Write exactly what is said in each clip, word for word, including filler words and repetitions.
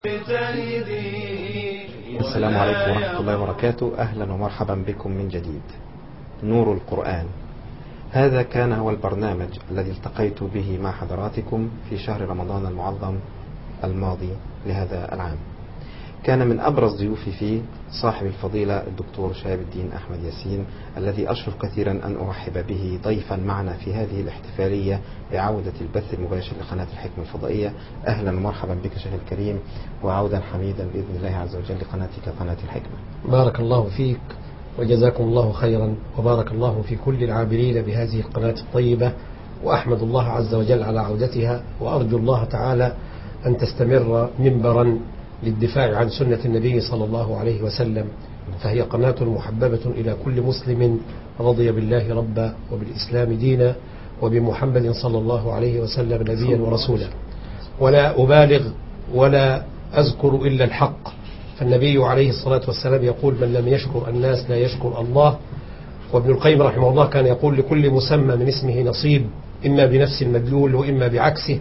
السلام عليكم ورحمة الله وبركاته. أهلا ومرحبا بكم من جديد. نور القرآن، هذا كان هو البرنامج الذي التقيت به مع حضراتكم في شهر رمضان المعظم الماضي لهذا العام. كان من أبرز ضيوفي فيه صاحب الفضيلة الدكتور شهاب الدين أحمد ياسين، الذي أشرف كثيرا أن أرحب به ضيفا معنا في هذه الاحتفالية بعودة البث المباشر لقناة الحكمة الفضائية. أهلا ومرحبا بك شيخ الكريم، وعودا حميدا بإذن الله عز وجل لقناتك قناة الحكمة. بارك الله فيك وجزاكم الله خيرا، وبارك الله في كل العاملين بهذه القناة الطيبة، وأحمد الله عز وجل على عودتها، وأرجو الله تعالى أن تستمر منبرا للدفاع عن سنة النبي صلى الله عليه وسلم، فهي قناة محببة إلى كل مسلم رضي بالله ربا وبالإسلام دينا وبمحمد صلى الله عليه وسلم نبيا ورسولا. ولا أبالغ ولا أذكر إلا الحق، فالنبي عليه الصلاة والسلام يقول: من لم يشكر الناس لا يشكر الله. وابن القيم رحمه الله كان يقول: لكل مسمى من اسمه نصيب، إما بنفس المدلول وإما بعكسه.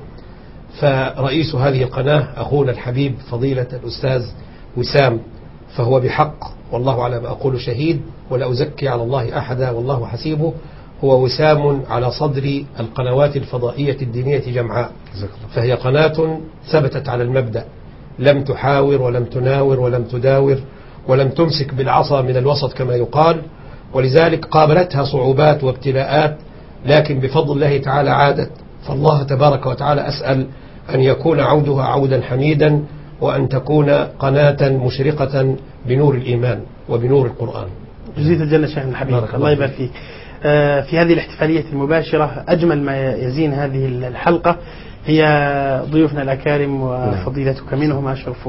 فرئيس هذه القناة أخونا الحبيب فضيلة الأستاذ وسام، فهو بحق والله على ما أقول شهيد، ولا أزكي على الله أحدا والله حسيبه. هو وسام على صدر القنوات الفضائية الدينية جمعاء، فهي قناة ثبتت على المبدأ، لم تحاور ولم تناور ولم تداور ولم تمسك بالعصا من الوسط كما يقال، ولذلك قابلتها صعوبات وابتلاءات، لكن بفضل الله تعالى عادت. فالله تبارك وتعالى أسأل أن يكون عودها عودا حميدا، وأن تكون قناة مشرقة بنور الإيمان وبنور القرآن. جزيت الجنة شيخ الحبيب، الله يبارك فيك. في هذه الاحتفالية المباشرة أجمل ما يزين هذه الحلقة هي ضيوفنا الأكارم، وفضيلتك منهم أشرف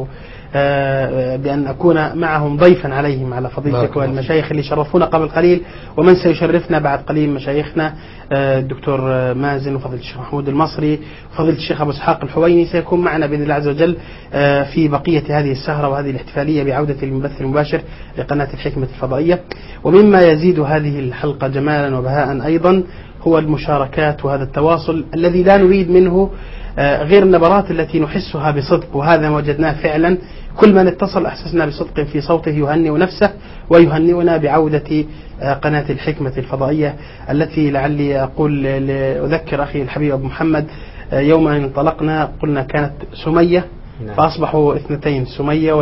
بأن أكون معهم ضيفا عليهم على فضيلتك والمشايخ اللي شرفونا قبل قليل، ومن سيشرفنا بعد قليل مشايخنا الدكتور مازن وفضيلة الشيخ محمود المصري وفضيلة الشيخ أبو إسحاق الحويني، سيكون معنا بإذن الله عز وجل في بقية هذه السهرة وهذه الاحتفالية بعودة المبث المباشر لقناة الحكمة الفضائية. ومما يزيد هذه الحلقة جمالا وبهاء أيضا هو المشاركات وهذا التواصل الذي لا نريد منه غير النبرات التي نحسها بصدق، وهذا ما وجدناه فعلا. كل من اتصل أحسسنا بصدق في صوته يهنئ نفسه ويهنئنا بعودة قناة الحكمة الفضائية، التي لعلي أقول أذكر أخي الحبيب أبو محمد، يوم أن انطلقنا قلنا كانت سمية، فأصبحوا اثنتين، سمية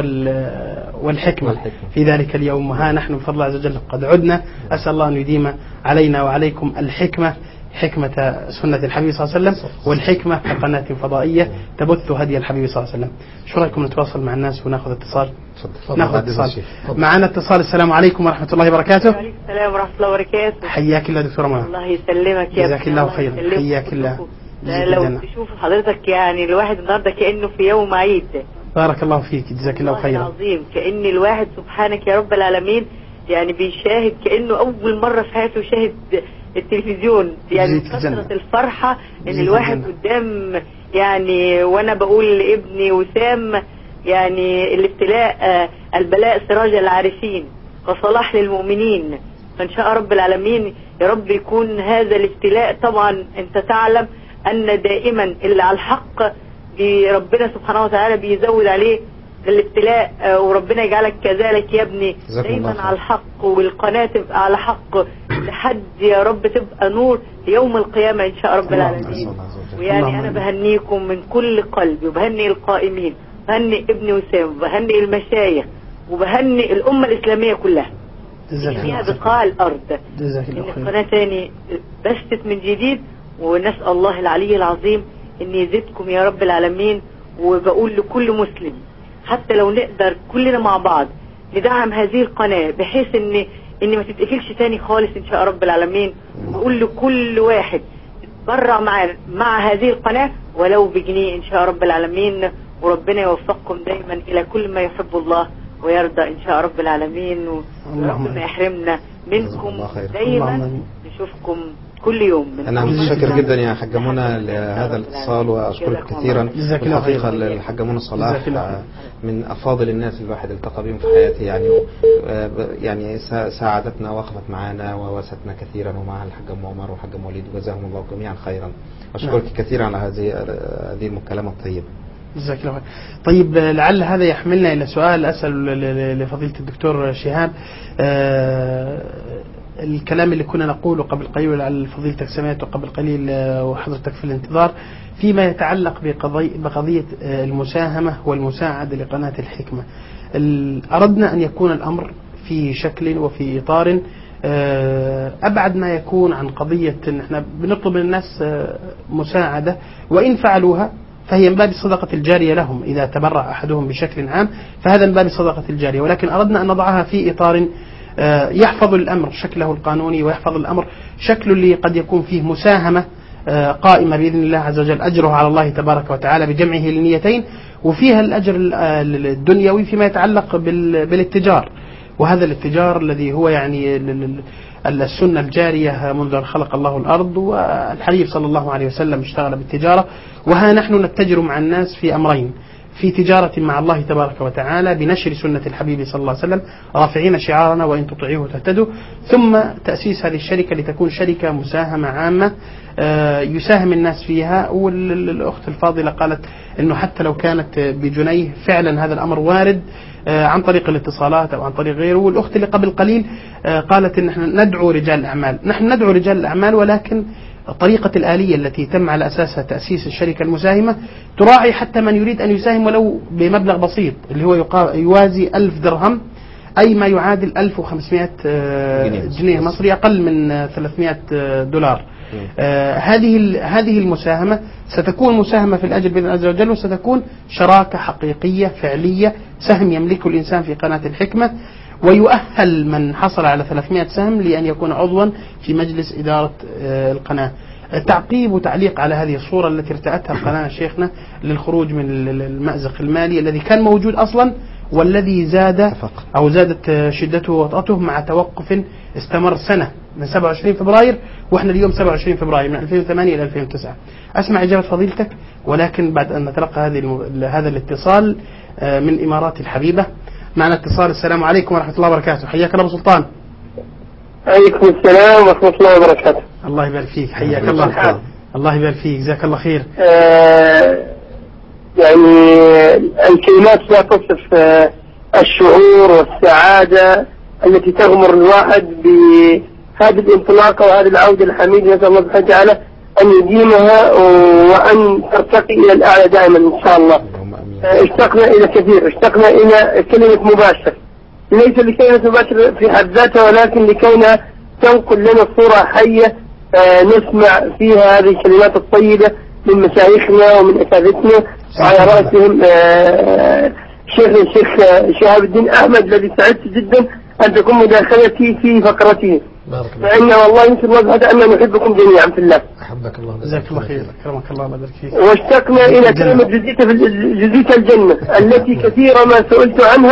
والحكمة في ذلك اليوم. وها نحن بفضل الله عز وجل قد عدنا، أسأل الله أن يديم علينا وعليكم الحكمة، حكمة سنة الحبيب صلى الله عليه وسلم، والحكمة كقناة فضائية تبث هدي الحبيب صلى الله عليه وسلم. شو رأيكم نتواصل مع الناس وناخذ اتصال؟ ناخذ اتصال. معنا اتصال. السلام عليكم ورحمة الله وبركاته. وعليكم السلام ورحمة الله وبركاته. حياك الله دكتورة منى. الله يسلمك يا جزاك الله خيرا. حياك الله. لو تشوف حضرتك يعني الواحد النهارده كأنه في يوم عيد. بارك الله فيك، جزاك الله خيرا. عظيم، كأن الواحد سبحانك يا رب العالمين يعني بيشاهد كأنه أول مرة في حياته يشاهد التلفزيون، يعني كثرة الفرحة ان الواحد قدام. يعني وانا بقول لابني وسام يعني الابتلاء البلاء سراج العارفين وصلاح للمؤمنين، فان شاء رب العالمين يا رب يكون هذا الابتلاء. طبعا انت تعلم ان دائما اللي على الحق ربنا سبحانه وتعالى بيزود عليه الابتلاء، وربنا يجعلك كذلك يا ابني دايما على الحق، والقناة تبقى على حق لحد يا رب تبقى نور يوم القيامة إن شاء رب العالمين. ويعني أنا بهنيكم من كل قلبي، وبهني القائمين، بهني ابني وسام، وبهني المشايخ، وبهني الأمة الإسلامية كلها فيها بقاع الأرض إن القناة تاني بثت من جديد. ونسأل الله العلي العظيم إن يزيدكم يا رب العالمين. وبقول لكل مسلم حتى لو نقدر كلنا مع بعض ندعم هذه القناة بحيث ان ان ما تتقفلش تاني خالص ان شاء رب العالمين. بقول لكل واحد اتبرع مع مع هذه القناة ولو بجنيه ان شاء رب العالمين، وربنا يوفقكم دايما الى كل ما يحب الله ويرضى ان شاء رب العالمين، وربنا يحرمنا منكم دايما نشوفكم كل يوم. أنا متشكر جدا يا حاجة منى لهذا الاتصال، وأشكرك كثيرا. الحقيقة الحاجة منى صلاح من أفاضل الناس اللي الواحد التقى بهم في حياته، يعني يعني ساعدتنا ووقفت معنا ووستنا كثيرا، ومع الحاجة أم عمر والحاجة وليد، وجزاهم الله جميعا خيرا. أشكرك كثيرا على هذه هذه المكالمة الطيبة. جزاك الله خير. طيب لعل هذا يحملنا إلى سؤال أسأل لفضيلة الدكتور شهاب. آه الكلام اللي كنا نقوله قبل قليل لعل فضيلتك سمعته قبل قليل وحضرتك في الانتظار فيما يتعلق بقضية المساهمة والمساعدة لقناة الحكمة. أردنا أن يكون الأمر في شكل وفي إطار أبعد ما يكون عن قضية إن إحنا بنطلب من الناس مساعدة، وإن فعلوها فهي من باب الصدقة الجارية لهم إذا تبرع أحدهم بشكل عام، فهذا من باب الصدقة الجارية، ولكن أردنا أن نضعها في إطار يحفظ الأمر شكله القانوني ويحفظ الأمر شكله اللي قد يكون فيه مساهمة قائمة بإذن الله عز وجل أجرها على الله تبارك وتعالى بجمعه للنيتين، وفيها الأجر الدنيوي فيما يتعلق بالاتجار، وهذا الاتجار الذي هو يعني السنة الجارية منذ أن خلق الله الأرض، والحبيب صلى الله عليه وسلم اشتغل بالتجارة، وها نحن نتجر مع الناس في أمرين: في تجارة مع الله تبارك وتعالى بنشر سنة الحبيب صلى الله عليه وسلم رافعين شعارنا وإن تطيعوه تهتدوا، ثم تأسيس هذه الشركة لتكون شركة مساهمة عامة يساهم الناس فيها. والأخت الفاضلة قالت أنه حتى لو كانت بجنيه فعلا هذا الأمر وارد عن طريق الاتصالات أو عن طريق غيره. والأخت اللي قبل قليل قالت أن نحن ندعو رجال الأعمال، نحن ندعو رجال الأعمال، ولكن طريقة الآلية التي تم على أساسها تأسيس الشركة المساهمة تراعي حتى من يريد أن يساهم ولو بمبلغ بسيط اللي هو يوازي ألف درهم، أي ما يعادل ألف وخمسمائة جنيه مصري، أقل من ثلاثمائة دولار. آه هذه هذه المساهمة ستكون مساهمة في الأجر بإذن الله عز وجل، وستكون شراكة حقيقية فعلية، سهم يملكه الإنسان في قناة الحكمة، ويؤهل من حصل على ثلاثمائة سهم لأن يكون عضوا في مجلس إدارة آه القناة. تعقيب وتعليق على هذه الصورة التي ارتأتها القناة شيخنا للخروج من المأزق المالي الذي كان موجود أصلا، والذي زاد أو زادت شدته ووطأته مع توقف استمر سنة من سبعة وعشرين فبراير، وإحنا اليوم سبعة وعشرين فبراير من ألفين وثمانية إلى ألفين وتسعة. أسمع إجابة فضيلتك، ولكن بعد أن نتلقى هذه هذا الاتصال من إمارات الحبيبة. معنا اتصال. السلام عليكم ورحمة الله وبركاته. حياك الله أبو سلطان. عليكم السلام ورحمة الله وبركاته. الله يبارك فيك. حياك الله. الله يبارك فيك. جزاك الله خير. آه يعني الكلمات لا تصف آه الشعور والسعادة التي تغمر الواحد بهذه الانطلاقة وهذه العودة الحميدة. نسأل الله سبحانه وتعالى أن يديمها وأن ترتقي إلى الأعلى دائما إن شاء الله. آه اشتقنا إلى كثير، اشتقنا إلى كلمة مباشر، ليس لكلمة مباشر في حد ذاتها، ولكن لكونها تنقل لنا صورة حية آه نسمع فيها هذه الكلمات الطيبة من مشايخنا ومن أساتذتنا، وعلى رأسهم آه شيخ الشيخ شهاب الدين أحمد، الذي سعدت جدا أن تكون مداخلتي في فقرته، فإن والله يمكن الله هذا أن نحبكم جميعا في الله. أحبك الله. جزاك الله خير. أكرمك الله وبارك فيك. واشتقنا إلى كلمة جزيت جزيت الجنة التي كثيرا ما سئلت عنها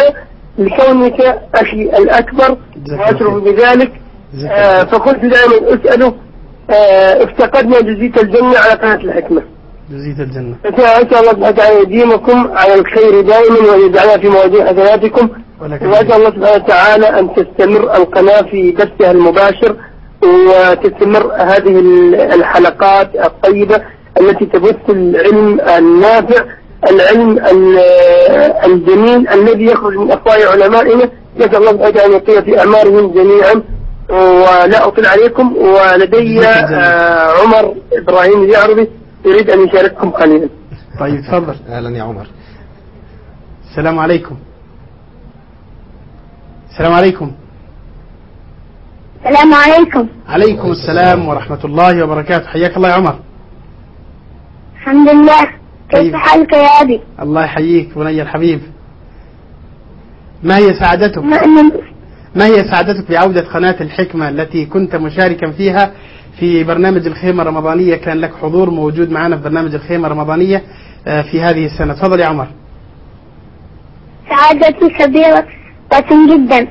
لكونك أخي الأكبر وأشرف بذلك، آه فقلت دائما أسأله آه افتقدنا جزيت الجنة على قناة الحكمة. جزيت الجنة. فأسأل الله سبحانه وتعالى يديمكم على الخير دائما ويجعلها في مواضيع حسناتكم، وأسأل الله سبحانه وتعالى أن تستمر القناة في بثها المباشر، وتستمر هذه الحلقات الطيبة التي تبث العلم النافع، العلم الجميل الذي يخرج من أفواه علمائنا. نسأل الله سبحانه وتعالى أن يطيل في أعمارهم جميعا. ولا أطيل عليكم، ولدي آه عمر إبراهيم اليعربي يريد أن يشارككم قليلا. طيب تفضل. أهلا يا عمر. السلام عليكم. السلام عليكم. السلام عليكم. عليكم السلام ورحمة الله وبركاته. حياك الله يا عمر. الحمد لله. كيف حالك يا أبي؟ الله يحييك بني الحبيب. ما هي سعادتك؟ ما هي سعادتك بعودة قناة الحكمة التي كنت مشاركا فيها في برنامج الخيمة الرمضانية؟ كان لك حضور موجود معنا في برنامج الخيمة الرمضانية في هذه السنة. تفضل يا عمر. سعادتي كبيرة جدا،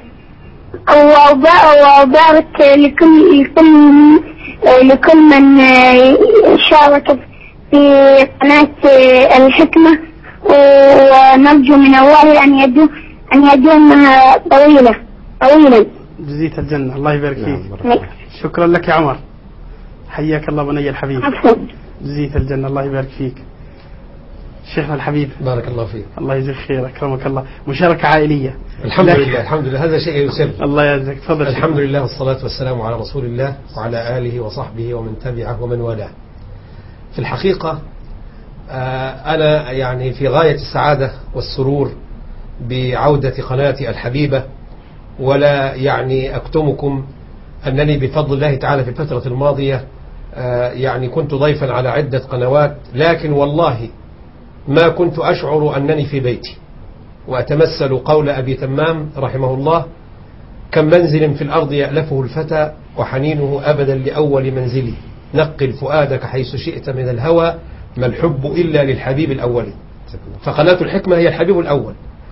وأبارك لكل لكل لكل من شارك في قناة الحكمة، ونرجو من الله أن يدوم أن يدومها طويلة طويلا. جزيت الجنة. الله يبارك فيك. شكرا لك يا عمر. حياك الله بني الحبيب. جزيت الجنة. الله يبارك فيك. شيخنا الحبيب بارك الله فيك. الله يجزيك خير، أكرمك الله. مشاركة عائلية. الحمد لله الحمد لله، هذا شيء يسر. الله يجزيك. تفضل. الحمد لله والصلاة والسلام على رسول الله وعلى آله وصحبه ومن تبعه ومن والاه. في الحقيقة أنا يعني في غاية السعادة والسرور بعودة قناتي الحبيبة، ولا يعني أكتمكم أنني بفضل الله تعالى في الفترة الماضية يعني كنت ضيفا على عدة قنوات، لكن والله ما كنت أشعر أنني في بيتي. وأتمثل قول أبي تمام رحمه الله: كم منزل في الأرض يألفه الفتى وحنينه أبدا لأول منزلي، نقل فؤادك حيث شئت من الهوى، ما الحب إلا للحبيب الأول. فقناة الحكمة هي الحبيب الأول.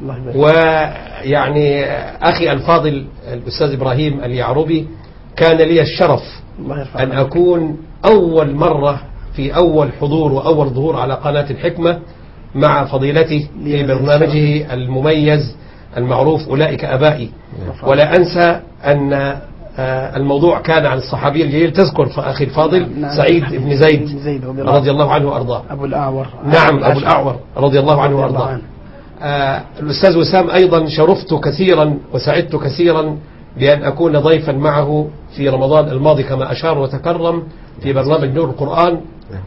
ويعني أخي الفاضل الأستاذ إبراهيم اليعربي كان لي الشرف أن أكون أول مرة في أول حضور وأول ظهور على قناة الحكمة مع فضيلته في برنامجه المميز المعروف أولئك أبائي. ولا أنسى أن الموضوع كان عن الصحابي الجليل، تذكر أخي الفاضل سعيد بن زيد رضي الله عنه وأرضاه. أبو الأعور. نعم أبو الأعور رضي الله عنه وأرضاه. آه الأستاذ وسام أيضا شرفت كثيرا وسعدت كثيرا بأن أكون ضيفا معه في رمضان الماضي كما أشار وتكرم في برنامج نور القرآن.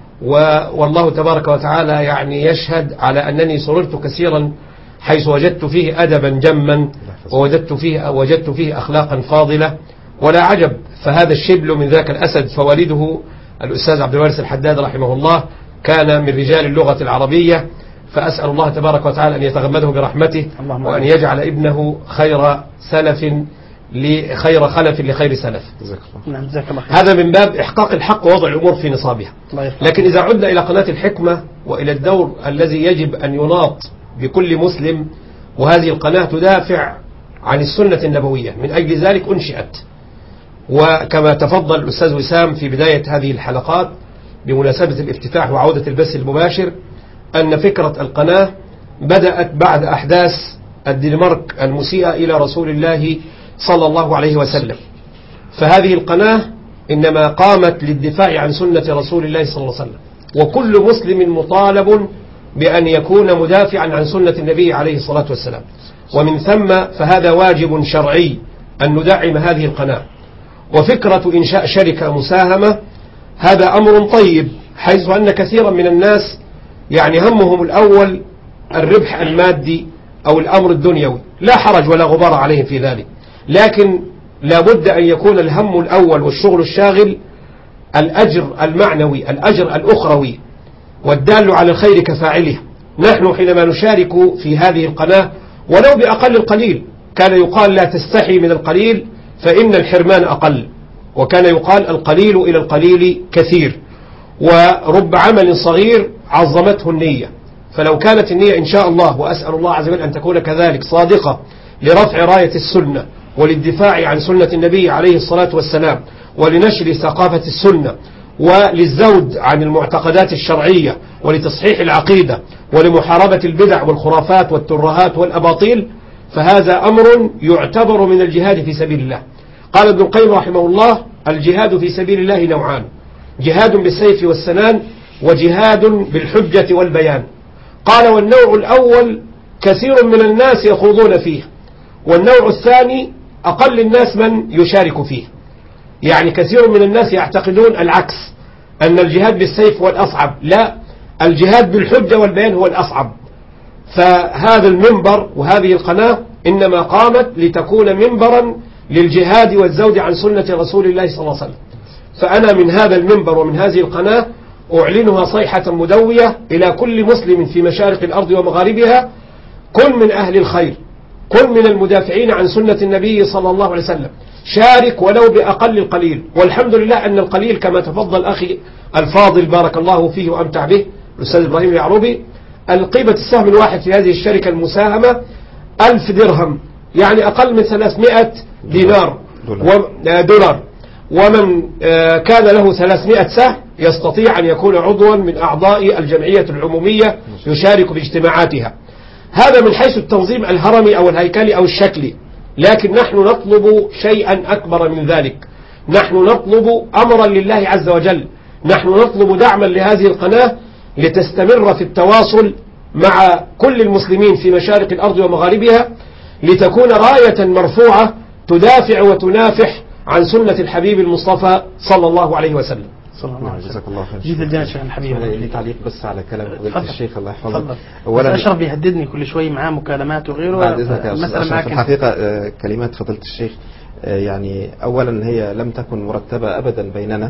والله تبارك وتعالى يعني يشهد على أنني سررت كثيرا حيث وجدت فيه أدبا جما، ووجدت فيه وجدت فيه أخلاقا فاضلة. ولا عجب، فهذا الشبل من ذاك الأسد، فوالده الأستاذ عبد الوارث الحداد رحمه الله كان من رجال اللغة العربية. فأسأل الله تبارك وتعالى أن يتغمده برحمته، وأن يجعل ابنه خير سلف لخير خلف لخير سلف. هذا من باب إحقاق الحق ووضع الأمور في نصابها. لكن إذا عدنا إلى قناة الحكمة وإلى الدور الذي يجب أن يناط بكل مسلم، وهذه القناة تدافع عن السنة النبوية، من أجل ذلك أنشئت. وكما تفضل الأستاذ وسام في بداية هذه الحلقات بمناسبة الافتتاح وعودة البث المباشر، أن فكرة القناة بدأت بعد أحداث الدنمارك المسيئة إلى رسول الله صلى الله عليه وسلم. فهذه القناة إنما قامت للدفاع عن سنة رسول الله صلى الله عليه وسلم، وكل مسلم مطالب بأن يكون مدافعا عن سنة النبي عليه الصلاة والسلام. ومن ثم فهذا واجب شرعي أن ندعم هذه القناة. وفكرة إنشاء شركة مساهمة هذا أمر طيب، حيث أن كثيرا من الناس يعني همهم الأول الربح المادي أو الأمر الدنيوي، لا حرج ولا غبار عليهم في ذلك، لكن لا بد أن يكون الهم الأول والشغل الشاغل الأجر المعنوي، الأجر الأخروي، والدال على الخير كفاعله. نحن حينما نشارك في هذه القناة ولو بأقل القليل، كان يقال لا تستحي من القليل فإن الحرمان أقل، وكان يقال القليل إلى القليل كثير، ورب عمل صغير عظمته النية. فلو كانت النية إن شاء الله، وأسأل الله عز وجل أن تكون كذلك، صادقة لرفع راية السنة وللدفاع عن سنة النبي عليه الصلاة والسلام، ولنشر ثقافة السنة، وللزود عن المعتقدات الشرعية، ولتصحيح العقيدة، ولمحاربة البدع والخرافات والترهات والأباطيل، فهذا أمر يعتبر من الجهاد في سبيل الله. قال ابن القيم رحمه الله: الجهاد في سبيل الله نوعان، جهاد بالسيف والسنان، وجهاد بالحجة والبيان. قال: والنوع الأول كثير من الناس يخوضون فيه، والنوع الثاني أقل الناس من يشارك فيه. يعني كثير من الناس يعتقدون العكس، أن الجهاد بالسيف هو الأصعب. لا، الجهاد بالحجة والبيان هو الأصعب. فهذا المنبر وهذه القناة إنما قامت لتكون منبرا للجهاد والزود عن سنة رسول الله صلى الله عليه وسلم. فأنا من هذا المنبر ومن هذه القناة أعلنها صيحة مدوية إلى كل مسلم في مشارق الأرض ومغاربها: كن من أهل الخير، كن من المدافعين عن سنة النبي صلى الله عليه وسلم، شارك ولو بأقل القليل. والحمد لله أن القليل كما تفضل أخي الفاضل بارك الله فيه وأمتع به الأستاذ إبراهيم اليعربي، القيمة السهم الواحد في هذه الشركة المساهمة ألف درهم، يعني أقل من ثلاثمائة دينار دولار. ومن كان له ثلاثمائة سهم يستطيع أن يكون عضوا من أعضاء الجمعية العمومية يشارك باجتماعاتها. هذا من حيث التنظيم الهرمي أو الهيكلي أو الشكلي. لكن نحن نطلب شيئا أكبر من ذلك، نحن نطلب أمرا لله عز وجل، نحن نطلب دعما لهذه القناة لتستمر في التواصل مع كل المسلمين في مشارق الأرض ومغاربها لتكون راية مرفوعة تدافع وتنافح عن سنة الحبيب المصطفى صلى الله عليه وسلم. صلى الله عليه وسلم. جزاك الله خير. جيد الجنة شيخ الحبيب. لي تعليق بس على كلام فضيلة الشيخ الله يحفظه. اولا أشرف بيهددني كل شوي معاه مكالمات وغيره. بعد إذنك يا أستاذ أشرف، في الحقيقة كلمات فضيلة الشيخ يعني أولا هي لم تكن مرتبة أبدا بيننا،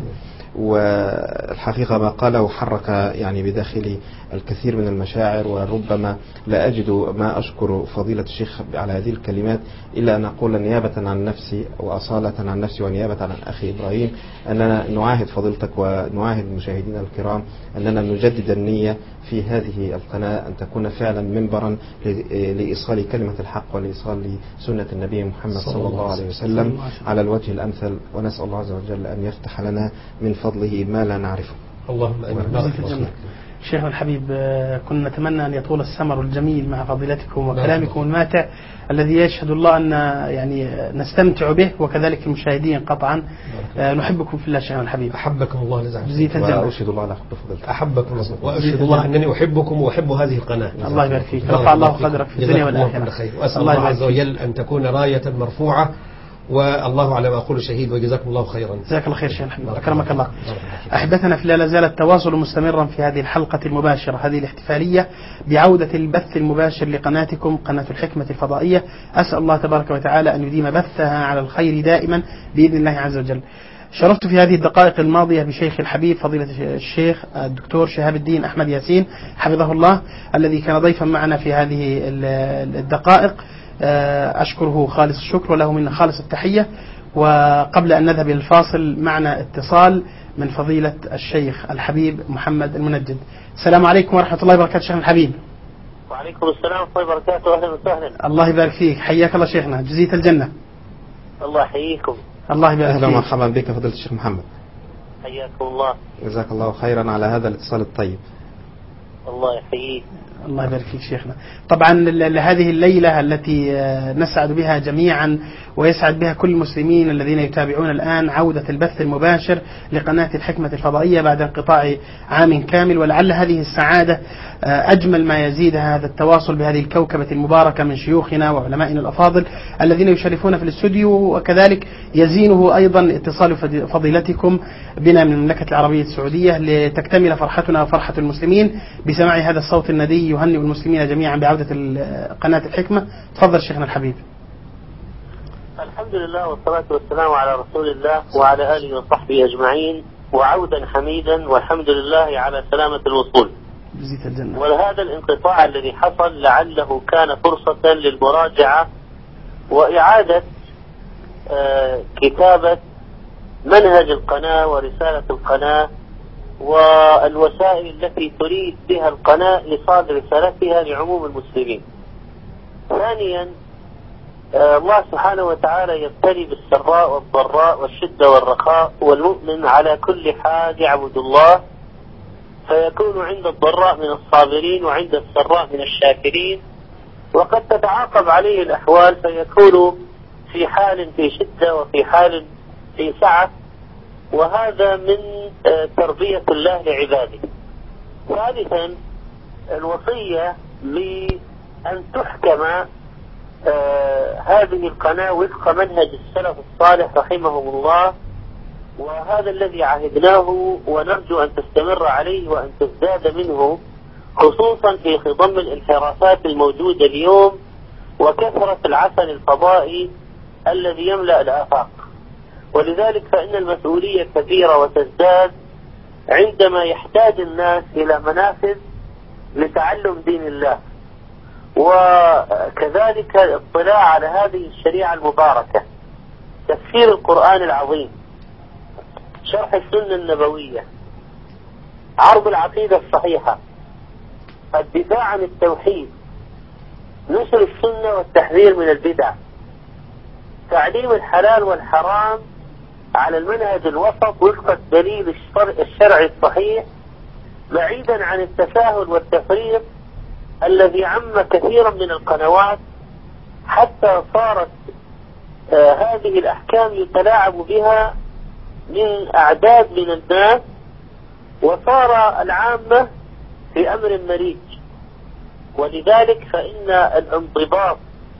والحقيقة ما قاله حرك يعني بداخلي الكثير من المشاعر، وربما لا أجد ما أشكر فضيلة الشيخ على هذه الكلمات إلا أن أقول نيابة عن نفسي وأصالة عن نفسي ونيابة عن أخي إبراهيم أننا نعاهد فضيلتك ونعاهد مشاهدينا الكرام أننا نجدد النية في هذه القناة أن تكون فعلا منبرا لإيصال كلمة الحق ولإيصال سنة النبي محمد صلى الله عليه وسلم على الوجه الأمثل، ونسأل الله عز وجل أن يفتح لنا من فضله ما لا نعرفه. اللهم آمين. شيخنا الحبيب، كنا نتمنى أن يطول السمر الجميل مع فضيلتكم وكلامكم الماتع الذي يشهد الله أن يعني نستمتع به وكذلك المشاهدين قطعا. نحبكم في الله شيخنا الحبيب. أحبكم الله لزعم. وأشهد الله على حب فضيلتك. أحبكم الله وأشهد الله أنني أحبكم وأحب هذه القناة. الله يبارك فيك. رفع الله قدرك في الدنيا والآخرة. وأسأل الله عز وجل أن تكون راية مرفوعة، والله على ما أقول شهيد، وجزاكم الله خيرا. جزاك الله خير شيخ الحبيب، أكرمك الله. أحبتنا في الله، لا زال التواصل مستمرا في هذه الحلقة المباشرة، هذه الاحتفالية بعودة البث المباشر لقناتكم قناة الحكمة الفضائية. أسأل الله تبارك وتعالى أن يديم بثها على الخير دائما بإذن الله عز وجل. شرفت في هذه الدقائق الماضية بشيخ الحبيب فضيلة الشيخ الدكتور شهاب الدين أحمد ياسين حفظه الله، الذي كان ضيفا معنا في هذه الدقائق. أشكره خالص الشكر وله منا خالص التحية. وقبل أن نذهب إلى الفاصل معنا اتصال من فضيلة الشيخ الحبيب محمد المنجد. السلام عليكم ورحمة الله وبركاته شيخنا الحبيب. وعليكم السلام ورحمة الله وبركاته. أهلا وسهلا. الله يبارك فيك، حياك الله شيخنا، جزيت الجنة. الله يحييكم. الله يبارك فيك. أهلا ومرحبا بك فضيلة الشيخ محمد. حياكم الله. جزاك الله خيرا على هذا الاتصال الطيب. الله يحييك. الله يبارك فيك شيخنا. طبعا هذه الليلة التي نسعد بها جميعا ويسعد بها كل المسلمين الذين يتابعون الآن عودة البث المباشر لقناة الحكمة الفضائية بعد انقطاع عام كامل، ولعل هذه السعادة أجمل ما يزيدها هذا التواصل بهذه الكوكبة المباركة من شيوخنا وعلمائنا الأفاضل الذين يشرفون في الاستوديو، وكذلك يزينه أيضا اتصال فضيلتكم بنا من المملكة العربية السعودية لتكتمل فرحتنا وفرحة المسلمين بسماع هذا الصوت الندي يهنئ المسلمين جميعا بعودة قناة الحكمة. تفضل شيخنا الحبيب. الحمد لله والصلاة والسلام على رسول الله وعلى آله وصحبه أجمعين، وعودا حميدا، والحمد لله على سلامة الوصول. جزيت الجنة. وهذا الانقطاع الذي حصل لعله كان فرصة للمراجعة وإعادة آه كتابة منهج القناة ورسالة القناة والوسائل التي تريد بها القناة إيصال رسالتها لعموم المسلمين. ثانيا، الله سبحانه وتعالى يبتلي بالسراء والضراء والشدة والرخاء، والمؤمن على كل حال يعبد الله، فيكون عند الضراء من الصابرين وعند السراء من الشاكرين، وقد تتعاقب عليه الأحوال فيكون في حال في شدة وفي حال في سعة، وهذا من تربية الله لعباده. ثالثا، الوصية لأن تحكم آه هذه القناة وفق منهج السلف الصالح رحمهم الله، وهذا الذي عهدناه ونرجو أن تستمر عليه وأن تزداد منه، خصوصا في خضم الانحرافات الموجودة اليوم وكثرة العسل الفضائي الذي يملأ الآفاق. ولذلك فإن المسؤولية كبيرة وتزداد عندما يحتاج الناس إلى منافذ لتعلم دين الله، وكذلك الاطلاع على هذه الشريعة المباركة، تفسير القرآن العظيم، شرح السنة النبوية، عرض العقيدة الصحيحة، الدفاع عن التوحيد، نشر السنة والتحذير من البدع، تعليم الحلال والحرام على المنهج الوسط وفق الدليل الشرعي الصحيح، بعيدا عن التساهل والتفريط الذي عم كثيرا من القنوات، حتى صارت آه هذه الأحكام يتلاعب بها من أعداد من الناس، وصار العامة في أمر مريج. ولذلك فإن الانضباط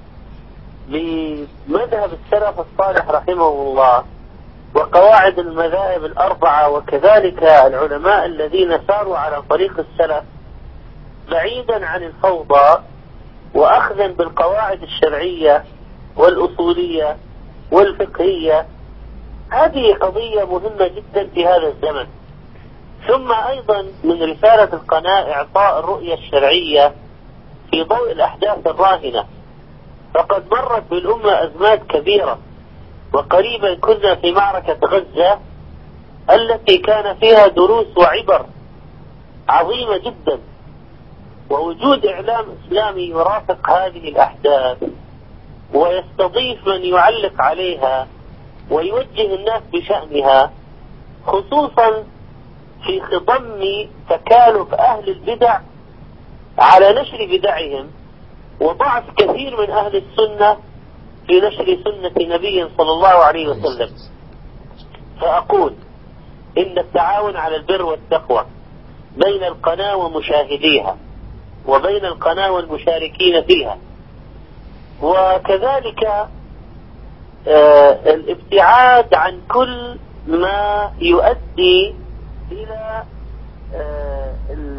بمذهب السلف الصالح رحمه الله وقواعد المذاهب الأربعة وكذلك العلماء الذين ساروا على طريق السلف بعيدا عن الفوضى وأخذا بالقواعد الشرعية والأصولية والفقهية، هذه قضية مهمة جدا في هذا الزمن. ثم أيضا من رسالة القناة إعطاء الرؤية الشرعية في ضوء الأحداث الراهنة، فقد مرت بالأمة أزمات كبيرة، وقريبا كنا في معركة غزة التي كان فيها دروس وعبر عظيمة جدا، ووجود إعلام إسلامي يرافق هذه الأحداث ويستضيف من يعلق عليها ويوجه الناس بشأنها، خصوصا في خضم تكالب أهل البدع على نشر بدعهم وضعف كثير من أهل السنة في نشر سنة نبي صلى الله عليه وسلم. فأقول إن التعاون على البر والتقوى بين القناة ومشاهديها وبين القناة والمشاركين فيها، وكذلك آه الابتعاد عن كل ما يؤدي إلى آه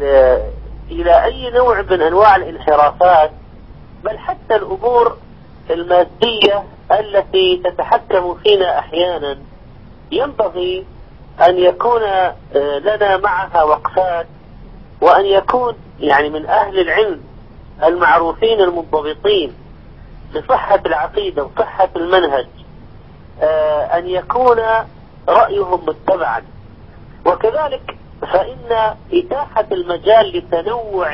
إلى أي نوع من أنواع الانحرافات، بل حتى الأمور المادية التي تتحكم فينا أحيانا ينبغي أن يكون لنا معها وقفات، وأن يكون يعني من أهل العلم المعروفين المنضبطين بصحة العقيدة وصحة المنهج أن يكون رأيهم متبعا. وكذلك فإن إتاحة المجال لتنوع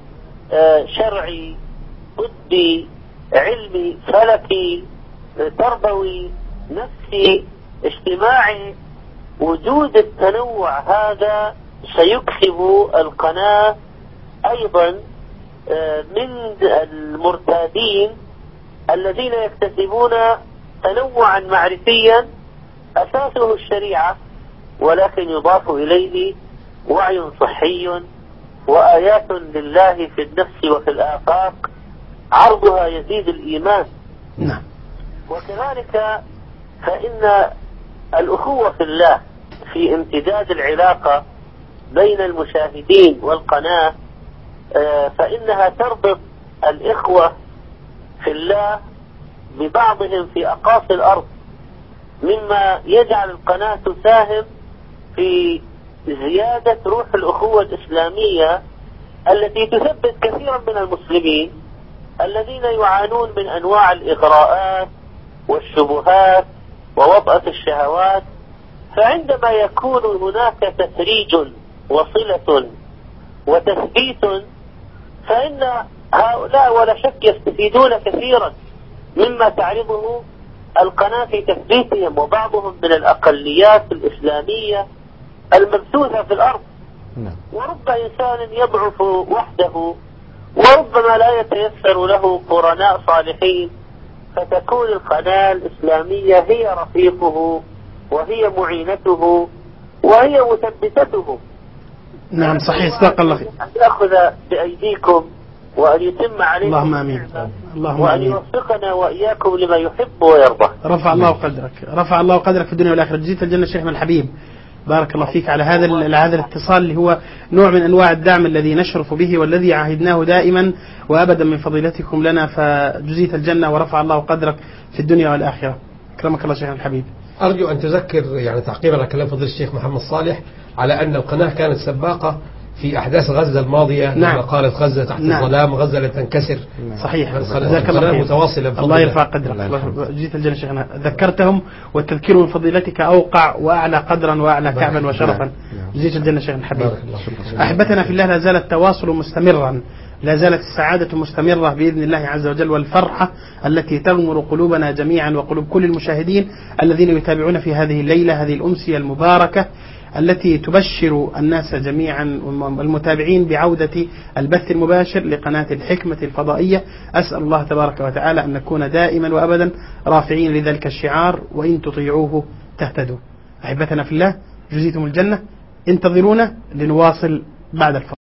شرعي طبي علمي فلكي تربوي نفسي اجتماعي، وجود التنوع هذا سيكسب القناة أيضا من المرتادين الذين يكتسبون تنوعا معرفيا أساسه الشريعة، ولكن يضاف إليه وعي صحي وآيات لله في النفس وفي الآفاق عرضها يزيد الإيمان. نعم. وكذلك فإن الأخوة في الله في امتداد العلاقة بين المشاهدين والقناة، فإنها تربط الإخوة في الله ببعضهم في أقاصي الأرض، مما يجعل القناة تساهم في زيادة روح الأخوة الإسلامية التي تثبت كثيرا من المسلمين الذين يعانون من أنواع الإغراءات والشبهات ووطأة الشهوات. فعندما يكون هناك تفريج وصلة وتثبيت، فإن هؤلاء ولا شك يستفيدون كثيرا مما تعرضه القناة في تثبيتهم، وبعضهم من الأقليات الإسلامية المبثوثة في الأرض. ورب إنسان يضعف وحده، وربما لا يتيسر له قرناء صالحين، فتكون القناة الإسلامية هي رفيقه وهي معينته وهي مثبتته. نعم صحيح، صدق الله. أن يأخذ بأيديكم وأن يتم عليكم اللهم آمين. اللهم وأن آمين. يوفقنا وإياكم لما يحب ويرضى. رفع الله قدرك، رفع الله قدرك في الدنيا والآخرة. جزيت الجنة شيخنا الحبيب، بارك الله فيك على هذا على هذا الاتصال اللي هو نوع من أنواع الدعم الذي نشرف به والذي عهدناه دائما وأبدا من فضيلتكم لنا، فجزيت الجنة ورفع الله قدرك في الدنيا والآخرة. أكرمك الله شيخنا الحبيب. أرجو أن تذكر يعني تعقيبا على كلام فضيلة الشيخ محمد صالح على أن القناة كانت سباقة في أحداث غزة الماضية. نعم. لما قالت غزة تحت نعم. الظلام، غزة لن تنكسر. صحيح. جزاك الله خير. متواصلة. الله يرفع قدرك. جزيت الجنة شيخنا، ذكرتهم والتذكير من فضيلتك أوقع وأعلى قدرا وأعلى كعبا وشرفا. جزيت الجنة شيخنا الحبيب. أحبتنا في الله، لا زال التواصل مستمرا، لا زالت السعادة مستمرة بإذن الله عز وجل، والفرحة التي تغمر قلوبنا جميعا وقلوب كل المشاهدين الذين يتابعون في هذه الليلة، هذه الأمسية المباركة التي تبشر الناس جميعا المتابعين بعودة البث المباشر لقناة الحكمة الفضائية. أسأل الله تبارك وتعالى أن نكون دائما وأبدا رافعين لذلك الشعار: وإن تطيعوه تهتدوا. أحبتنا في الله، جزيتم الجنة، انتظرونا لنواصل بعد الفضل.